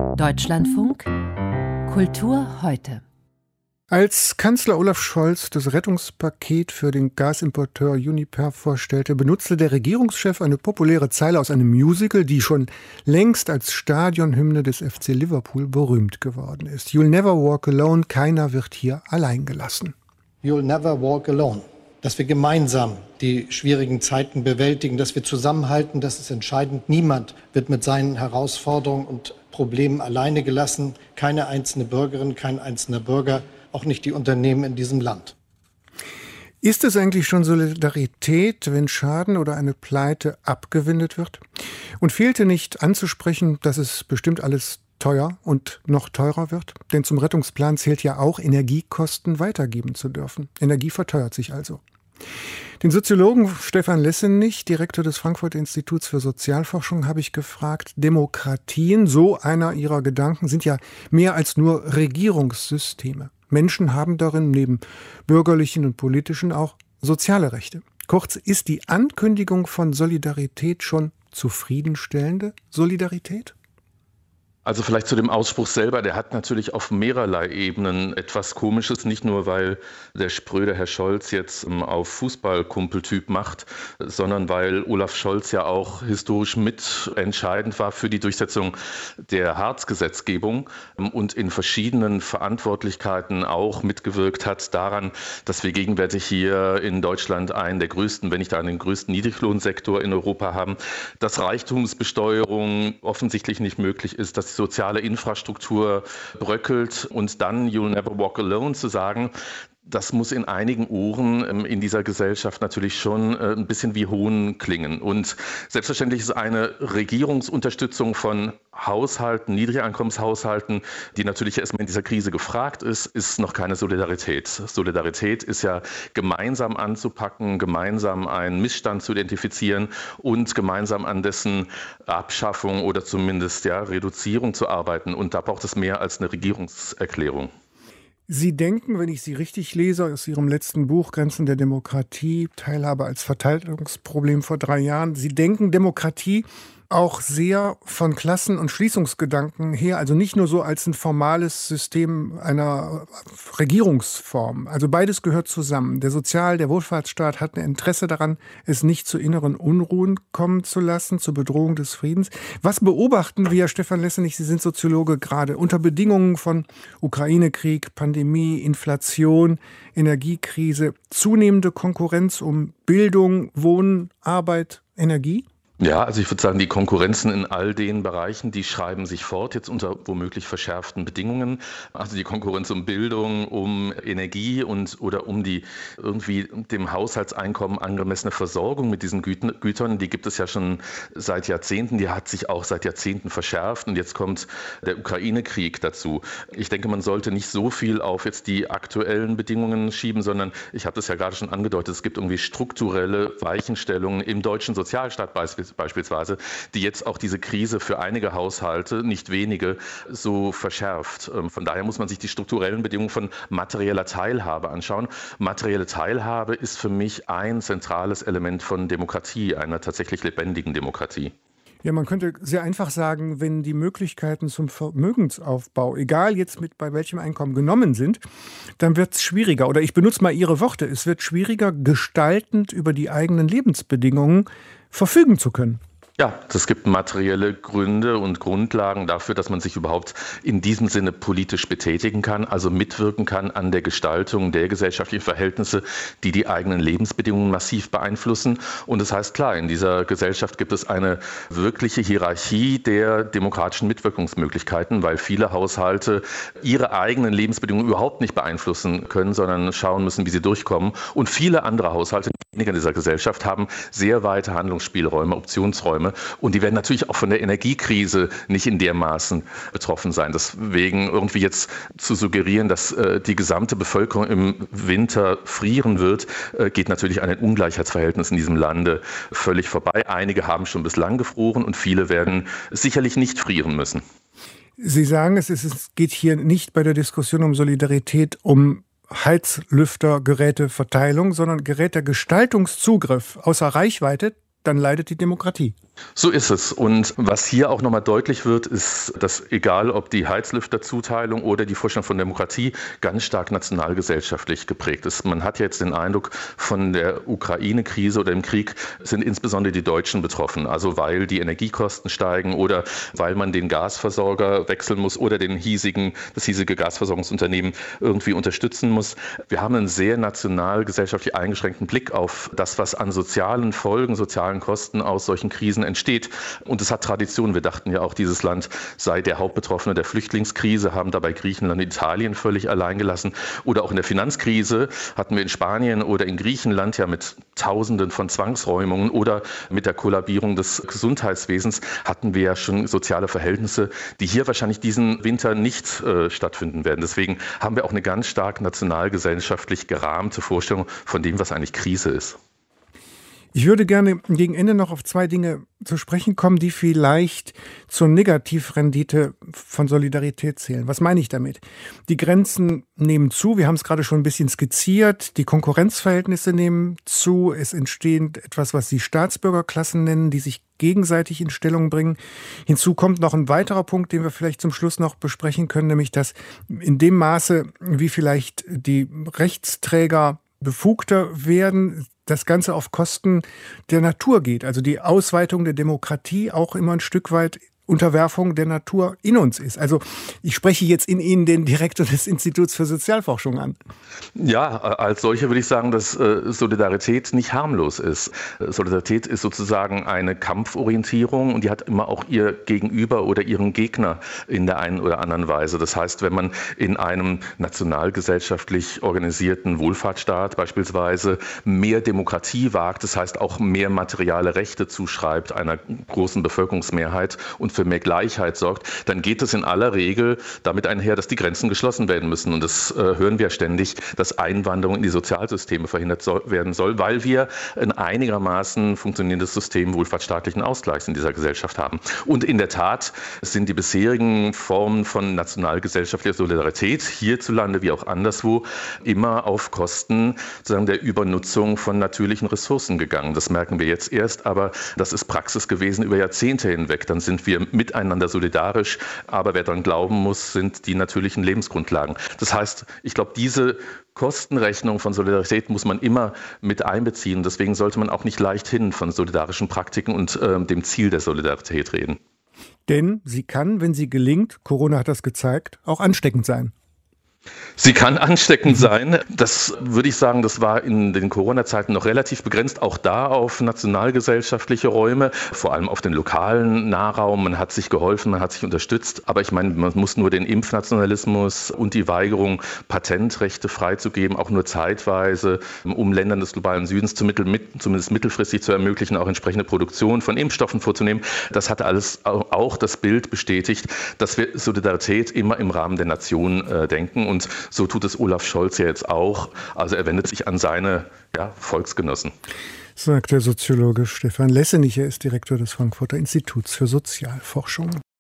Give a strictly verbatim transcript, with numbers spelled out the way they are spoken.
Deutschlandfunk Kultur heute. Als Kanzler Olaf Scholz das Rettungspaket für den Gasimporteur Uniper vorstellte, benutzte der Regierungschef eine populäre Zeile aus einem Musical, die schon längst als Stadionhymne des F C Liverpool berühmt geworden ist. You'll never walk alone, keiner wird hier allein gelassen. You'll never walk alone. Dass wir gemeinsam die schwierigen Zeiten bewältigen, dass wir zusammenhalten, das ist entscheidend. Niemand wird mit seinen Herausforderungen und Problemen alleine gelassen. Keine einzelne Bürgerin, kein einzelner Bürger, auch nicht die Unternehmen in diesem Land. Ist es eigentlich schon Solidarität, wenn Schaden oder eine Pleite abgewendet wird? Und fehlte nicht anzusprechen, dass es bestimmt alles teuer und noch teurer wird? Denn zum Rettungsplan zählt ja auch, Energiekosten weitergeben zu dürfen. Energie verteuert sich also. Den Soziologen Stefan Lessenich, Direktor des Frankfurter Instituts für Sozialforschung, habe ich gefragt, Demokratien, so einer ihrer Gedanken, sind ja mehr als nur Regierungssysteme. Menschen haben darin neben bürgerlichen und politischen auch soziale Rechte. Kurz, ist die Ankündigung von Solidarität schon zufriedenstellende Solidarität? Also vielleicht zu dem Ausspruch selber, der hat natürlich auf mehrerlei Ebenen etwas Komisches, nicht nur weil der spröde Herr Scholz jetzt auf Fußballkumpeltyp macht, sondern weil Olaf Scholz ja auch historisch mitentscheidend war für die Durchsetzung der Hartz-Gesetzgebung und in verschiedenen Verantwortlichkeiten auch mitgewirkt hat daran, dass wir gegenwärtig hier in Deutschland einen der größten, wenn nicht einen größten Niedriglohnsektor in Europa haben, dass Reichtumsbesteuerung offensichtlich nicht möglich ist, dass soziale Infrastruktur bröckelt und dann You'll never walk alone zu sagen, das muss in einigen Ohren in dieser Gesellschaft natürlich schon ein bisschen wie Hohn klingen. Und selbstverständlich ist eine Regierungsunterstützung von Haushalten, Niedrigeinkommenshaushalten, die natürlich erstmal in dieser Krise gefragt ist, ist noch keine Solidarität. Solidarität ist ja gemeinsam anzupacken, gemeinsam einen Missstand zu identifizieren und gemeinsam an dessen Abschaffung oder zumindest ja, Reduzierung zu arbeiten. Und da braucht es mehr als eine Regierungserklärung. Sie denken, wenn ich Sie richtig lese, aus Ihrem letzten Buch Grenzen der Demokratie, Teilhabe als Verteilungsproblem vor drei Jahren, Sie denken Demokratie auch sehr von Klassen- und Schließungsgedanken her, also nicht nur so als ein formales System einer Regierungsform. Also beides gehört zusammen. Der Sozial-, der Wohlfahrtsstaat hat ein Interesse daran, es nicht zu inneren Unruhen kommen zu lassen, zur Bedrohung des Friedens. Was beobachten wir, Stefan Lessenich, Sie sind Soziologe, gerade unter Bedingungen von Ukraine-Krieg, Pandemie, Inflation, Energiekrise, zunehmende Konkurrenz um Bildung, Wohnen, Arbeit, Energie? Ja, also ich würde sagen, die Konkurrenzen in all den Bereichen, die schreiben sich fort, jetzt unter womöglich verschärften Bedingungen. Also die Konkurrenz um Bildung, um Energie und oder um die irgendwie dem Haushaltseinkommen angemessene Versorgung mit diesen Gütern, die gibt es ja schon seit Jahrzehnten, die hat sich auch seit Jahrzehnten verschärft und jetzt kommt der Ukraine-Krieg dazu. Ich denke, man sollte nicht so viel auf jetzt die aktuellen Bedingungen schieben, sondern ich habe das ja gerade schon angedeutet, es gibt irgendwie strukturelle Weichenstellungen im deutschen Sozialstaat beispielsweise. beispielsweise, die jetzt auch diese Krise für einige Haushalte, nicht wenige, so verschärft. Von daher muss man sich die strukturellen Bedingungen von materieller Teilhabe anschauen. Materielle Teilhabe ist für mich ein zentrales Element von Demokratie, einer tatsächlich lebendigen Demokratie. Ja, man könnte sehr einfach sagen, wenn die Möglichkeiten zum Vermögensaufbau, egal jetzt mit bei welchem Einkommen genommen sind, dann wird es schwieriger. Oder ich benutze mal Ihre Worte, es wird schwieriger, gestaltend über die eigenen Lebensbedingungen verfügen zu können. Ja, es gibt materielle Gründe und Grundlagen dafür, dass man sich überhaupt in diesem Sinne politisch betätigen kann, also mitwirken kann an der Gestaltung der gesellschaftlichen Verhältnisse, die die eigenen Lebensbedingungen massiv beeinflussen. Und das heißt klar, in dieser Gesellschaft gibt es eine wirkliche Hierarchie der demokratischen Mitwirkungsmöglichkeiten, weil viele Haushalte ihre eigenen Lebensbedingungen überhaupt nicht beeinflussen können, sondern schauen müssen, wie sie durchkommen. Und viele andere Haushalte, weniger in dieser Gesellschaft, haben sehr weite Handlungsspielräume, Optionsräume. Und die werden natürlich auch von der Energiekrise nicht in dermaßen betroffen sein. Deswegen irgendwie jetzt zu suggerieren, dass äh, die gesamte Bevölkerung im Winter frieren wird, äh, geht natürlich an den Ungleichheitsverhältnissen in diesem Lande völlig vorbei. Einige haben schon bislang gefroren und viele werden sicherlich nicht frieren müssen. Sie sagen, es, ist, es geht hier nicht bei der Diskussion um Solidarität um Heizlüftergeräteverteilung, sondern Gerätegestaltungszugriff außer Reichweite, dann leidet die Demokratie. So ist es. Und was hier auch nochmal deutlich wird, ist, dass egal ob die Heizlüfterzuteilung oder die Vorstellung von Demokratie ganz stark nationalgesellschaftlich geprägt ist. Man hat jetzt den Eindruck, von der Ukraine-Krise oder dem Krieg sind insbesondere die Deutschen betroffen. Also weil die Energiekosten steigen oder weil man den Gasversorger wechseln muss oder den hiesigen, das hiesige Gasversorgungsunternehmen irgendwie unterstützen muss. Wir haben einen sehr nationalgesellschaftlich eingeschränkten Blick auf das, was an sozialen Folgen, sozialen Kosten aus solchen Krisen entsteht. Und es hat Tradition. Wir dachten ja auch, dieses Land sei der Hauptbetroffene der Flüchtlingskrise, haben dabei Griechenland und Italien völlig allein gelassen. Oder auch in der Finanzkrise hatten wir in Spanien oder in Griechenland ja mit Tausenden von Zwangsräumungen oder mit der Kollabierung des Gesundheitswesens hatten wir ja schon soziale Verhältnisse, die hier wahrscheinlich diesen Winter nicht äh, stattfinden werden. Deswegen haben wir auch eine ganz stark nationalgesellschaftlich gerahmte Vorstellung von dem, was eigentlich Krise ist. Ich würde gerne gegen Ende noch auf zwei Dinge zu sprechen kommen, die vielleicht zur Negativrendite von Solidarität zählen. Was meine ich damit? Die Grenzen nehmen zu, wir haben es gerade schon ein bisschen skizziert, die Konkurrenzverhältnisse nehmen zu, es entsteht etwas, was Sie Staatsbürgerklassen nennen, die sich gegenseitig in Stellung bringen. Hinzu kommt noch ein weiterer Punkt, den wir vielleicht zum Schluss noch besprechen können, nämlich dass in dem Maße, wie vielleicht die Rechtsträger befugter werden, das Ganze auf Kosten der Natur geht. Also die Ausweitung der Demokratie auch immer ein Stück weit Unterwerfung der Natur in uns ist. Also ich spreche jetzt in Ihnen den Direktor des Instituts für Sozialforschung an. Ja, als solche würde ich sagen, dass Solidarität nicht harmlos ist. Solidarität ist sozusagen eine Kampforientierung und die hat immer auch ihr Gegenüber oder ihren Gegner in der einen oder anderen Weise. Das heißt, wenn man in einem nationalgesellschaftlich organisierten Wohlfahrtsstaat beispielsweise mehr Demokratie wagt, das heißt auch mehr materiale Rechte zuschreibt einer großen Bevölkerungsmehrheit und für mehr Gleichheit sorgt, dann geht es in aller Regel damit einher, dass die Grenzen geschlossen werden müssen. Und das äh, hören wir ständig, dass Einwanderung in die Sozialsysteme verhindert soll, werden soll, weil wir ein einigermaßen funktionierendes System wohlfahrtsstaatlichen Ausgleichs in dieser Gesellschaft haben. Und in der Tat sind die bisherigen Formen von nationalgesellschaftlicher Solidarität hierzulande wie auch anderswo immer auf Kosten sozusagen der Übernutzung von natürlichen Ressourcen gegangen. Das merken wir jetzt erst, aber das ist Praxis gewesen über Jahrzehnte hinweg. Dann sind wir miteinander solidarisch, aber wer daran glauben muss, sind die natürlichen Lebensgrundlagen. Das heißt, ich glaube, diese Kostenrechnung von Solidarität muss man immer mit einbeziehen. Deswegen sollte man auch nicht leichthin von solidarischen Praktiken und äh, dem Ziel der Solidarität reden. Denn sie kann, wenn sie gelingt, Corona hat das gezeigt, auch ansteckend sein. Sie kann ansteckend sein. Das würde ich sagen, das war in den Corona-Zeiten noch relativ begrenzt, auch da auf nationalgesellschaftliche Räume, vor allem auf den lokalen Nahraum. Man hat sich geholfen, man hat sich unterstützt. Aber ich meine, man muss nur den Impfnationalismus und die Weigerung, Patentrechte freizugeben, auch nur zeitweise, um Ländern des globalen Südens zumindest mittelfristig zu ermöglichen, auch entsprechende Produktion von Impfstoffen vorzunehmen. Das hat alles auch das Bild bestätigt, dass wir Solidarität immer im Rahmen der Nation äh, denken. Und so tut es Olaf Scholz ja jetzt auch. Also er wendet sich an seine ja, Volksgenossen. Sagt der Soziologe Stefan Lessenich. Er ist Direktor des Frankfurter Instituts für Sozialforschung.